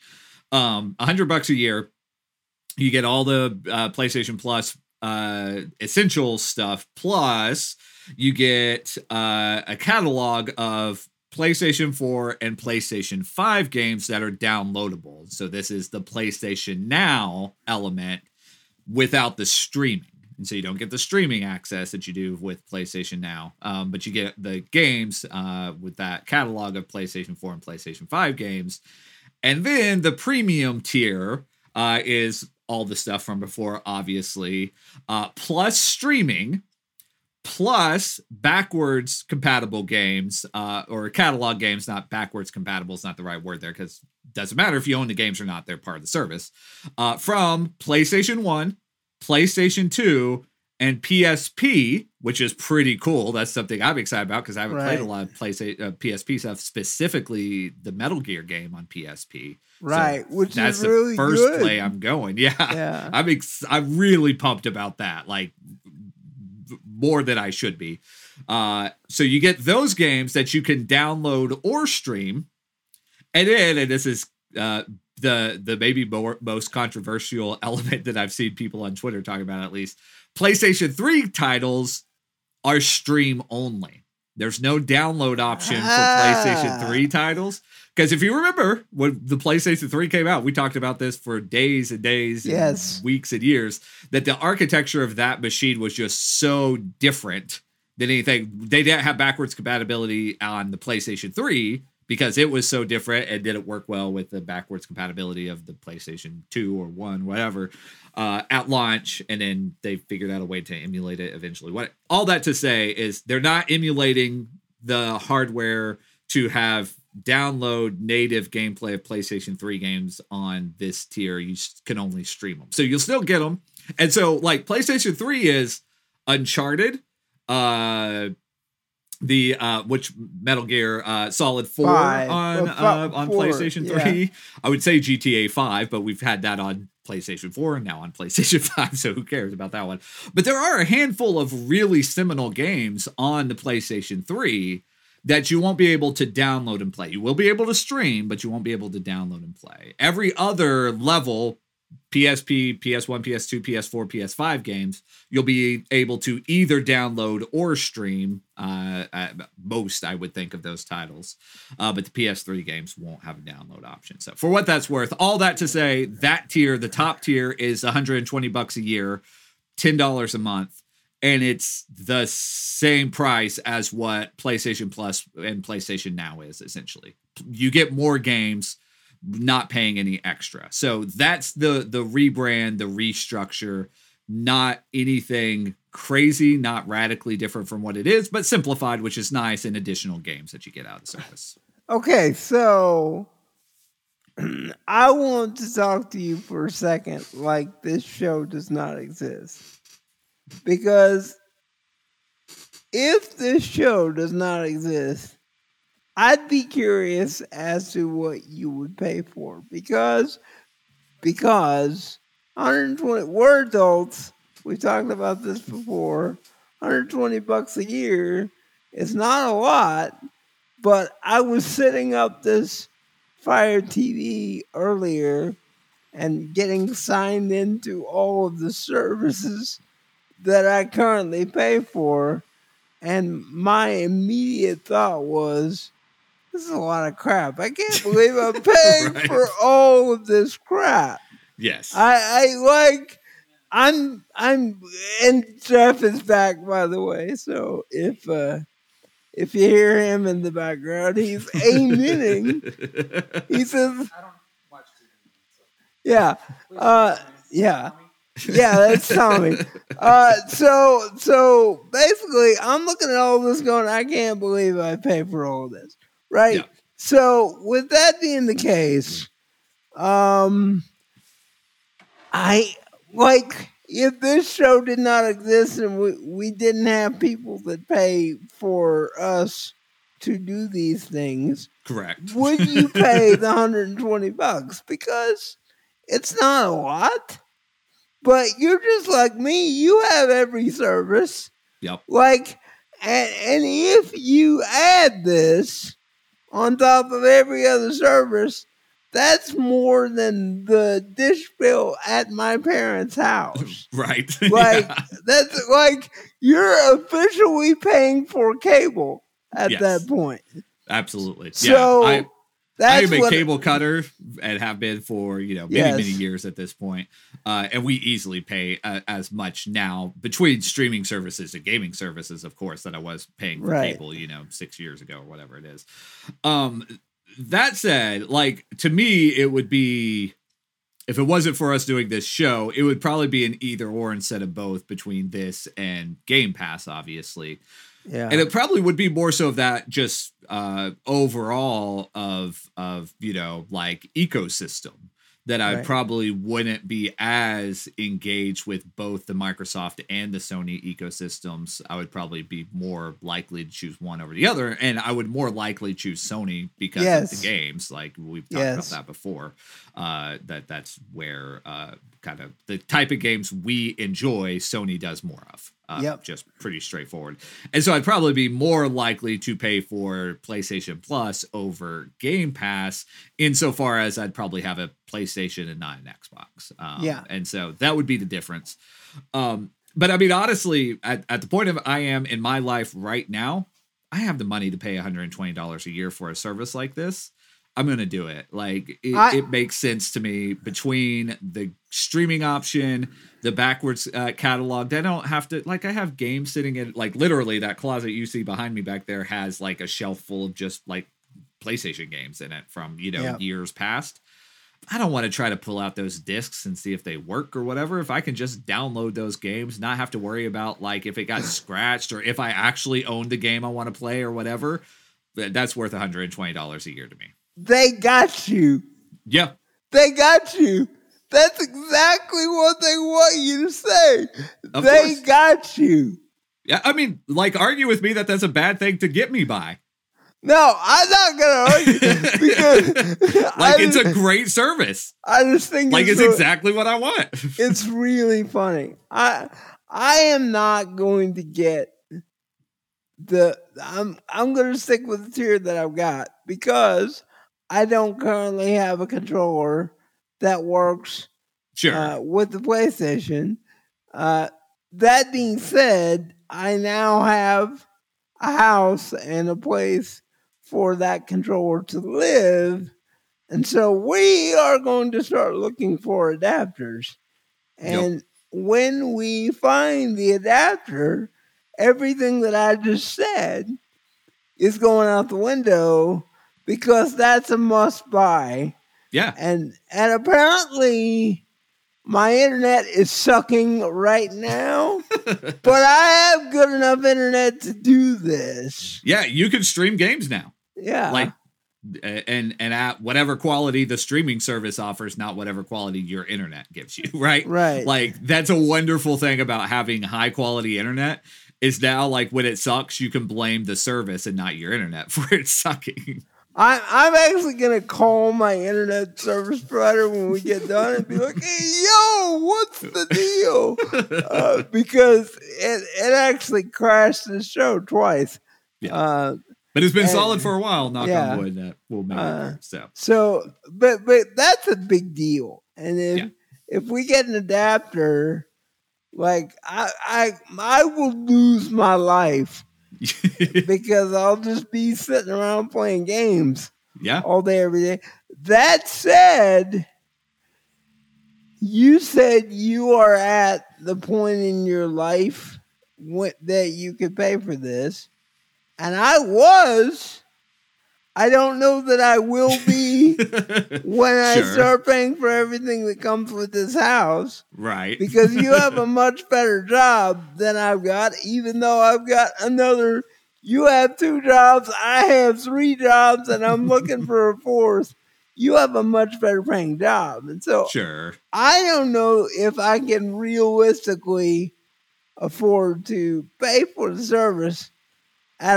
$100 a year, you get all the PlayStation Plus essential stuff. Plus, you get a catalog of PlayStation 4 and PlayStation 5 games that are downloadable. So this is the PlayStation Now element without the streaming. And so you don't get the streaming access that you do with PlayStation Now, but you get the games with that catalog of PlayStation 4 and PlayStation 5 games. And then the premium tier is all the stuff from before, obviously, plus streaming, plus backwards compatible games, or catalog games. Not backwards compatible is not the right word there, because it doesn't matter if you own the games or not, they're part of the service, from PlayStation 1, PlayStation 2, and PSP, which is pretty cool. That's something I'm excited about because I haven't played a lot of PSP stuff, specifically the Metal Gear game on PSP. Right, so which that's is really the first good. play I'm going. Yeah. Yeah. I'm really pumped about that, like more than I should be. So you get those games that you can download or stream, and then, and this is the maybe most controversial element that I've seen people on Twitter talking about, at least, PlayStation 3 titles are stream only. There's no download option for PlayStation 3 titles. Because if you remember, when the PlayStation 3 came out, we talked about this for days and days, and weeks and years, that the architecture of that machine was just so different than anything. They didn't have backwards compatibility on the PlayStation 3 because it was so different and didn't work well with the backwards compatibility of the PlayStation 2 or 1, whatever, at launch. And then they figured out a way to emulate it eventually. What all that to say is they're not emulating the hardware to have download native gameplay of PlayStation 3 games on this tier. You can only stream them. So you'll still get them. And so like PlayStation 3 is Uncharted, which Metal Gear Solid 4 on 4, PlayStation 3. Yeah. I would say GTA 5, but we've had that on PlayStation 4 and now on PlayStation 5, so who cares about that one? But there are a handful of really seminal games on the PlayStation 3 that you won't be able to download and play. You will be able to stream, but you won't be able to download and play. Every other level, PSP, PS1, PS2, PS4, PS5 games, you'll be able to either download or stream. At most, I would think, of those titles. But the PS3 games won't have a download option. So for what that's worth, all that to say, that tier, the top tier, is $120 a year, $10 a month. And it's the same price as what PlayStation Plus and PlayStation Now is, essentially. You get more games, not paying any extra. So that's the rebrand, the restructure, not anything crazy, not radically different from what it is, but simplified, which is nice, and additional games that you get out of the service. Okay, so I want to talk to you for a second like this show does not exist. Because if this show does not exist, I'd be curious as to what you would pay for. Because 120, we're adults. We talked about this before. $120 a year is not a lot, but I was setting up this Fire TV earlier and getting signed into all of the services that I currently pay for, and my immediate thought was, this is a lot of crap. I can't believe I'm paying Right. for all of this crap. Yes. I'm and Jeff is back, by the way, so if you hear him in the background, he's amening. He says, I don't watch TV. Yeah. Yeah. Yeah, that's Tommy. So basically, I'm looking at all this going, I can't believe I pay for all of this, right? Yeah. So with that being the case, if this show did not exist and we didn't have people that pay for us to do these things, Correct. would you pay the $120? Because it's not a lot. But you're just like me. You have every service. Yep. And if you add this on top of every other service, that's more than the dish bill at my parents' house. Right. That's like you're officially paying for cable at that point. Absolutely. So I that's am a cable cutter and have been for, many years at this point. And we easily pay as much now between streaming services and gaming services, of course, that I was paying for cable, 6 years ago or whatever it is. That said, to me, it would be, if it wasn't for us doing this show, it would probably be an either or instead of both between this and Game Pass, obviously. Yeah. And it probably would be more so of that just overall of ecosystem that I probably wouldn't be as engaged with both the Microsoft and the Sony ecosystems. I would probably be more likely to choose one over the other. And I would more likely choose Sony because of the games. Like we've talked about that before. That's where kind of the type of games we enjoy, Sony does more of. Just pretty straightforward. And so I'd probably be more likely to pay for PlayStation Plus over Game Pass insofar as I'd probably have a PlayStation and not an Xbox. And so that would be the difference. But I mean, honestly, at the point of I am in my life right now, I have the money to pay $120 a year for a service like this. I'm going to do it. It makes sense to me between the streaming option, the backwards catalog. I don't have to, I have games sitting in, literally that closet you see behind me back there has a shelf full of just PlayStation games in it from, you know, Yeah. years past. I don't want to try to pull out those discs and see if they work or whatever. If I can just download those games, not have to worry about like if it got scratched or if I actually own the game I want to play or whatever, that's worth $120 a year to me. They got you. Yeah. They got you. That's exactly what they want you to say. Of They course. got you. Yeah. I mean, like, argue with me that that's a bad thing to get me by. No, I'm not gonna argue because Like, it's a great service. I just think Like, it's so- exactly what I want. It's really funny. I am not going to get I'm going to stick with the tier that I've got because I don't currently have a controller that works Sure. with the PlayStation. That being said, I now have a house and a place for that controller to live. And so we are going to start looking for adapters. And when we find the adapter, everything that I just said is going out the window because that's a must buy. Yeah. And apparently my internet is sucking right now, but I have good enough internet to do this. Yeah. You can stream games now. Yeah. Like, and at whatever quality the streaming service offers, not whatever quality your internet gives you, right? Right. Like, that's a wonderful thing about having high quality internet is now, like, when it sucks, you can blame the service and not your internet for it sucking. I'm actually going to call my internet service provider when we get done and be like, hey, yo, what's the deal? Because it actually crashed the show twice. Yeah. But it's been and- solid for a while, knock yeah. on wood, that will make it work. So, So, but that's a big deal. And if we get an adapter, like I will lose my life because I'll just be sitting around playing games yeah. all day, every day. That said, you said you are at the point in your life that you could pay for this. And I was. I don't know that I will be when I Sure. start paying for everything that comes with this house. Right. Because you have a much better job than I've got, even though I've got another. You have 2 jobs, I have 3 jobs, and I'm looking for a 4th. You have a much better paying job. And so Sure. I don't know if I can realistically afford to pay for the service at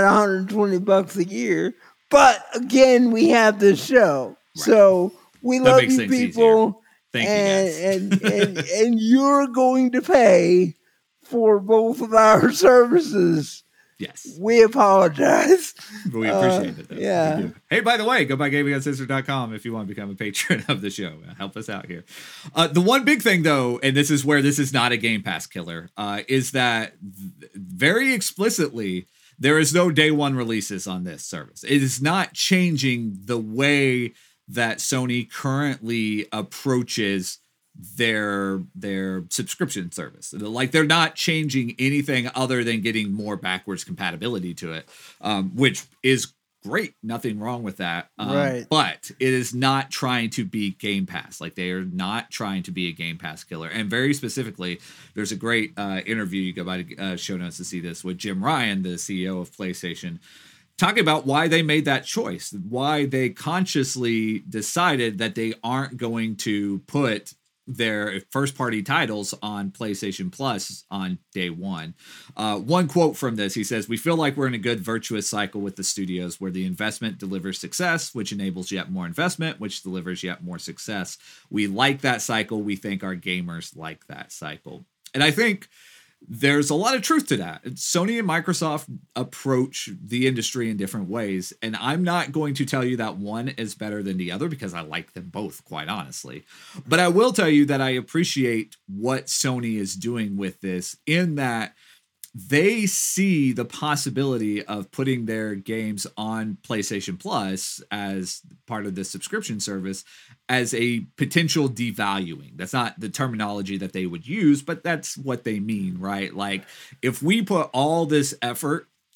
$120 a year. But again, we have this show. Right. So we That love makes you things people. Thank you, guys. And you're going to pay for both of our services. Yes. We apologize. We appreciate it, though. yeah. We do. Hey, by the way, go by GamingUncensored.com if you want to become a patron of the show. Help us out here. The one big thing, though, and this is where this is not a Game Pass killer, is that very explicitly, there is no day one releases on this service. It is not changing the way that Sony currently approaches their subscription service. Like, they're not changing anything other than getting more backwards compatibility to it, which is great. Nothing wrong with that. Right. But it is not trying to be Game Pass. Like, they are not trying to be a Game Pass killer. And very specifically, there's a great interview, you go by show notes to see this, with Jim Ryan, the CEO of PlayStation, talking about why they made that choice, why they consciously decided that they aren't going to put their first party titles on PlayStation Plus on day one. One quote from this, he says, "We feel like we're in a good virtuous cycle with the studios where the investment delivers success, which enables yet more investment, which delivers yet more success. We like that cycle. We think our gamers like that cycle." And I think there's a lot of truth to that. Sony and Microsoft approach the industry in different ways, and I'm not going to tell you that one is better than the other because I like them both, quite honestly. But I will tell you that I appreciate what Sony is doing with this, in that they see the possibility of putting their games on PlayStation Plus as part of the subscription service as a potential devaluing. That's not the terminology that they would use, but that's what they mean, right? Like, if we put all this effort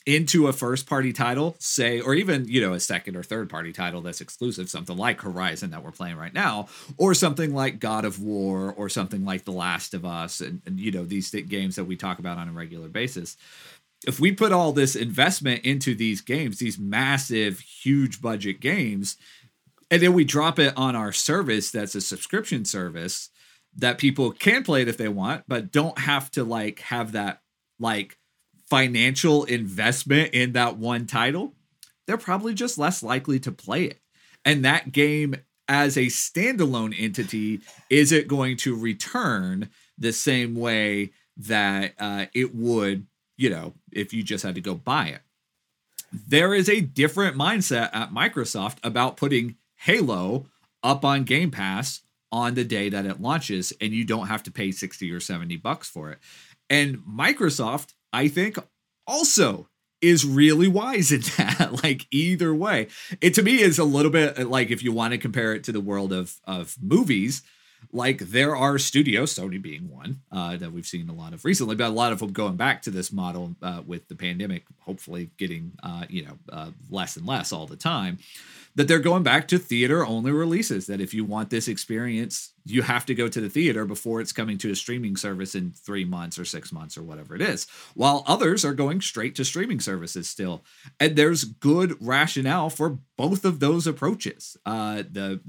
into a first party title, say, or even, a second or third party title that's exclusive, something like Horizon that we're playing right now, or something like God of War, or something like The Last of Us, and these games that we talk about on a regular basis. If we put all this investment into these games, these massive, huge budget games, and then we drop it on our service that's a subscription service that people can play it if they want, but don't have to have that financial investment in that one title, they're probably just less likely to play it. And that game as a standalone entity isn't going to return the same way that it would, if you just had to go buy it. There is a different mindset at Microsoft about putting Halo up on Game Pass on the day that it launches, and you don't have to pay $60 or $70 for it. And Microsoft, I think, also is really wise in that. Either way, it to me is a little bit if you want to compare it to the world of movies, there are studios, Sony being one, that we've seen a lot of recently, but a lot of them going back to this model with the pandemic, hopefully getting less and less all the time, that they're going back to theater only releases, that if you want this experience, you have to go to the theater before it's coming to a streaming service in 3 months or 6 months or whatever it is, while others are going straight to streaming services still. And there's good rationale for both of those approaches. The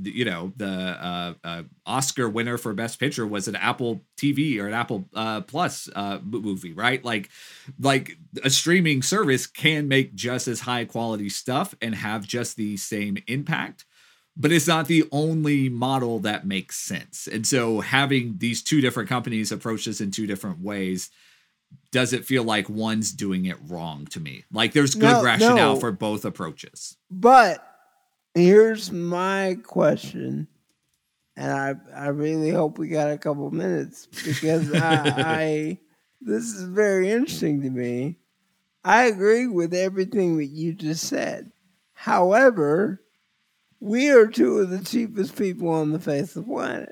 Oscar winner for Best Picture was an Apple TV or an Apple Plus movie, right? Like a streaming service can make just as high quality stuff and have just the same impact, but it's not the only model that makes sense. And so having these two different companies approach this in two different ways, does it feel like one's doing it wrong to me? There's good rationale for both approaches. But here's my question, and I really hope we got a couple minutes, because I this is very interesting to me. I agree with everything that you just said. However, we are two of the cheapest people on the face of the planet.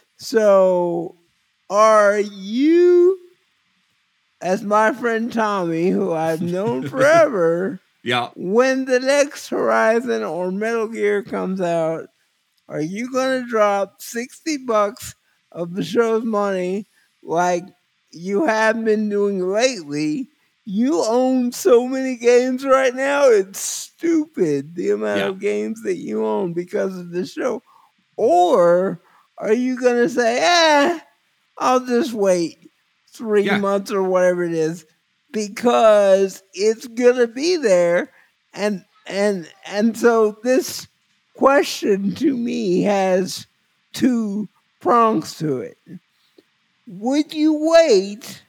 So are you, as my friend Tommy, who I've known forever, yeah, when the next Horizon or Metal Gear comes out, are you going to drop $60 of the show's money like you have been doing lately? You own so many games right now, it's stupid the amount of games that you own because of the show. Or are you going to say, I'll just wait 3 months or whatever it is, because it's going to be there. And so this question to me has two prongs to it. Would you wait,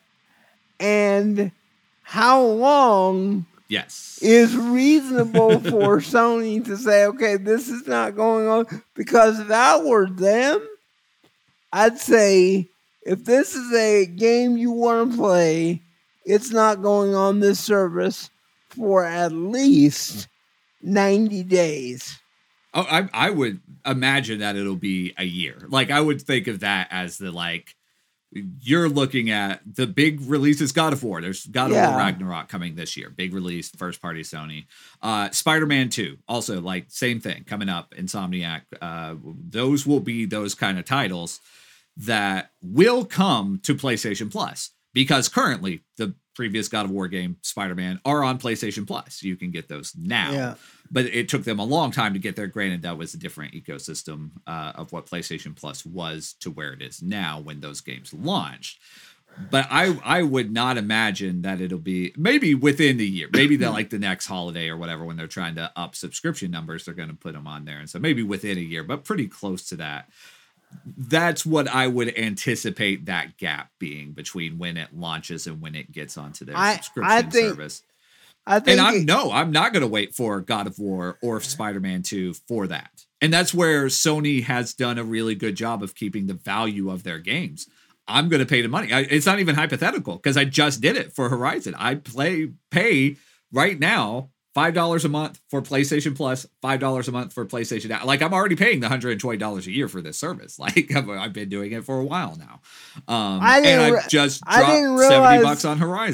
and how long is reasonable for Sony to say, okay, this is not going on? Because if I were them, I'd say, if this is a game you want to play, it's not going on this service for at least 90 days. Oh, I would imagine that it'll be a year. I would think of that as you're looking at the big releases. God of War. There's God of War Ragnarok coming this year. Big release, first party Sony. Spider-Man 2, also same thing coming up. Insomniac. Those will be those kind of titles that will come to PlayStation Plus, because currently the previous God of War game, Spider-Man, are on PlayStation Plus. You can get those now, but it took them a long time to get there. Granted, that was a different ecosystem of what PlayStation Plus was to where it is now when those games launched. But I would not imagine that it'll be, maybe within the year, maybe the next holiday or whatever, when they're trying to up subscription numbers, they're going to put them on there. And so maybe within a year, but pretty close to that. That's what I would anticipate that gap being between when it launches and when it gets onto their subscription service. I'm not going to wait for God of War or Spider-Man 2 for that. And that's where Sony has done a really good job of keeping the value of their games. I'm going to pay the money. It's not even hypothetical, because I just did it for Horizon. I pay right now $5 a month for PlayStation Plus, $5 a month for PlayStation Now. I'm already paying the $120 a year for this service. I've been doing it for a while now. I just dropped $70 on Horizon.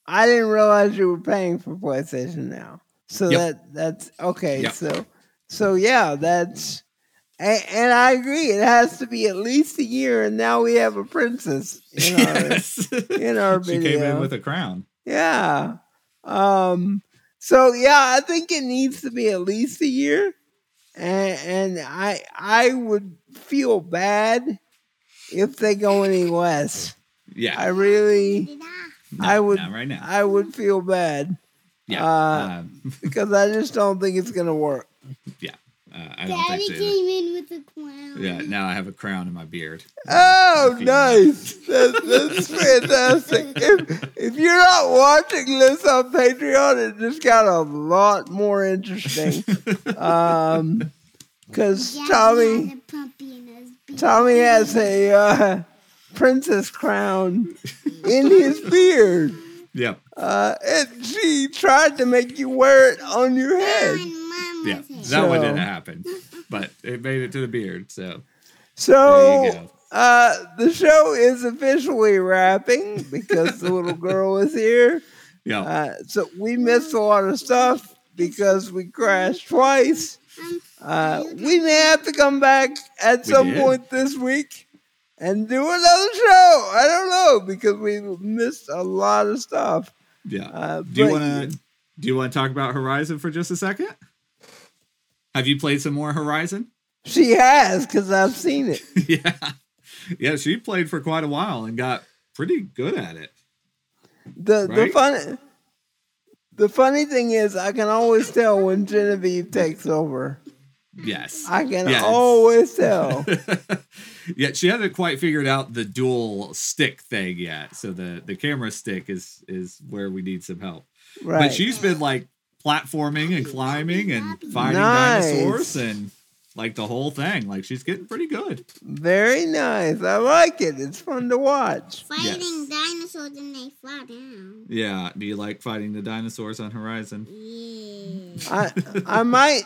I didn't realize you were paying for PlayStation Now. So Yep. that's okay. Yep. So yeah, that's and I agree. It has to be at least a year, and now we have a princess in our Yes. in our She video. came in with a crown. Yeah. So yeah, I think it needs to be at least a year, and I would feel bad if they go any less. Yeah. I really, I would, not right now. I would feel bad Yeah. because I just don't think it's gonna work. I don't Daddy think so. came in with a crown. Yeah, now I have a crown in my beard. Oh, feel nice! That's fantastic. If you're not watching this on Patreon, it just got a lot more interesting. Because Tommy has a princess crown in his beard, Yep. and she tried to make you wear it on your head. Yeah. That So- one didn't happen. But it made it to the beard, so there you So go. the show is officially wrapping because the little girl is here. Yeah. So we missed a lot of stuff because we crashed twice. We may have to come back at some did. point this week and do another show. I don't know because we missed a lot of stuff. Yeah. but- Do you want to talk about Horizon for just a second? Have you played some more Horizon? She has because I've seen it. Yeah. Yeah, she played for quite a while and got pretty good at it. The Right? the funny thing is I can always tell when Genevieve takes over. Yes. I can Yeah, it's- always tell. Yeah, she hasn't quite figured out the dual stick thing yet. So the camera stick is where we need some help. Right. But she's been like platforming and climbing and fighting Nice. dinosaurs and like the whole thing. Like she's getting pretty good. Very nice. I like it. It's fun to watch. Fighting dinosaurs and they fly down. Yeah. Do you like fighting the dinosaurs on Horizon? Yeah. I might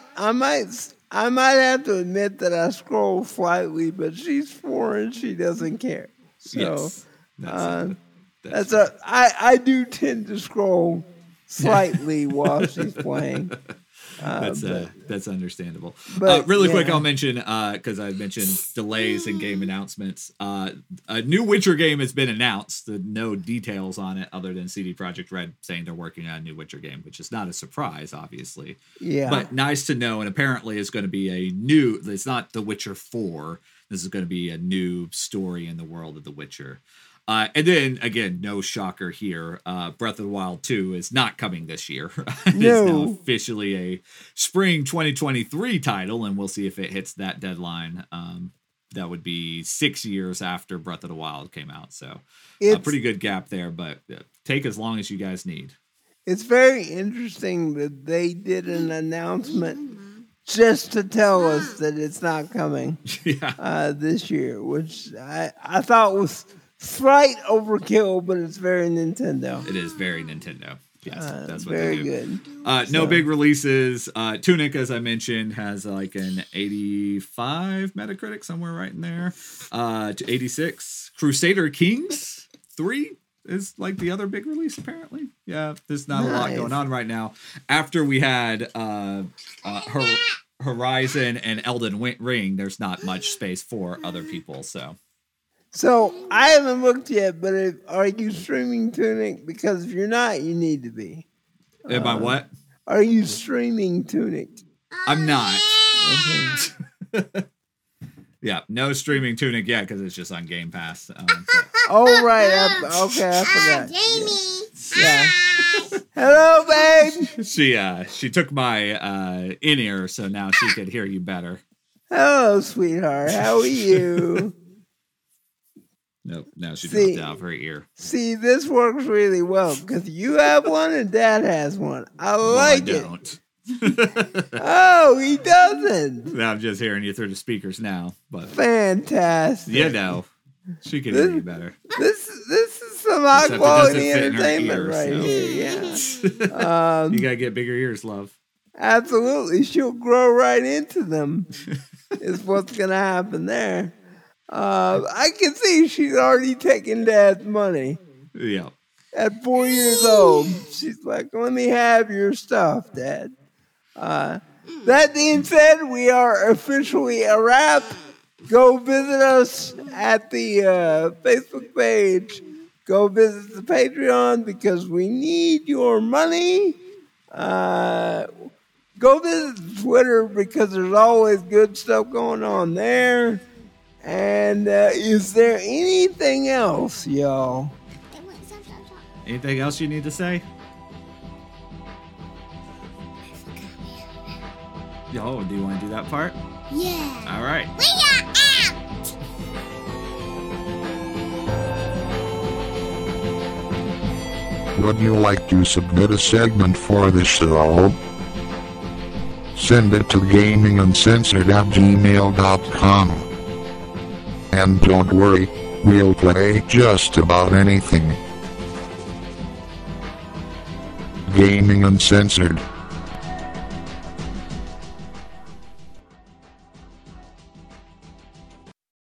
have to admit that I scroll slightly, but she's 4 and she doesn't care. So Yes. That's I do tend to scroll slightly while she's playing. that's understandable. but, Really quick, yeah. I'll mention because I mentioned delays in game announcements. A new Witcher game has been announced. No details on it other than CD Projekt Red saying they're working on a new Witcher game, which is not a surprise, obviously. Yeah. But nice to know. And apparently, it's going to be a new. It's not The Witcher 4. This is going to be a new story in the world of The Witcher. And then, again, no shocker here. Breath of the Wild 2 is not coming this year. It is now No. officially a spring 2023 title, and we'll see if it hits that deadline. That would be 6 years after Breath of the Wild came out. So a It's- pretty good gap there, but take as long as you guys need. It's very interesting that they did an announcement just to tell us that it's not coming Yeah. this year, which I thought was slight overkill, but it's very Nintendo. It is very Nintendo. Yes, that's what Very they do. good. No big releases. Tunic, as I mentioned, has like an 85 Metacritic, somewhere right in there, to 86. Crusader Kings 3 is like the other big release, apparently. Yeah, there's not a lot Nice. going on right now. After we had Horizon and Elden Ring, there's not much space for other people, so... So I haven't looked yet, but are you streaming Tunic? Because if you're not, you need to be. Am I what? Are you streaming Tunic? I'm not. Yeah, no streaming Tunic yet because it's just on Game Pass. Oh right, I forgot. Jamie. Yeah. Hello, babe. She took my in-ear, so now she could hear you better. Hello, sweetheart. How are you? Nope, now she See- dropped out of her ear. See, this works really well because you have one and Dad has one. I like I it. don't. Oh, he doesn't. Now I'm just hearing you through the speakers now, but Fantastic. you know, she can hear you better. This is some high Except it quality doesn't fit in her entertainment ear, right so. here. Yeah. You gotta get bigger ears, love. Absolutely. She'll grow right into them, is what's going to happen there. I can see she's already taken Dad's money. Yeah. at 4 years old. She's like, let me have your stuff, Dad. That being said, we are officially a wrap. Go visit us at the Facebook page. Go visit the Patreon because we need your money. Go visit Twitter because there's always good stuff going on there. And is there anything else, y'all? Anything else you need to say? Yo, do you want to do that part? Yeah. All right. We are out. Would you like to submit a segment for the show? Send it to gaminguncensored@gmail.com. And don't worry, we'll play just about anything. Gaming Uncensored.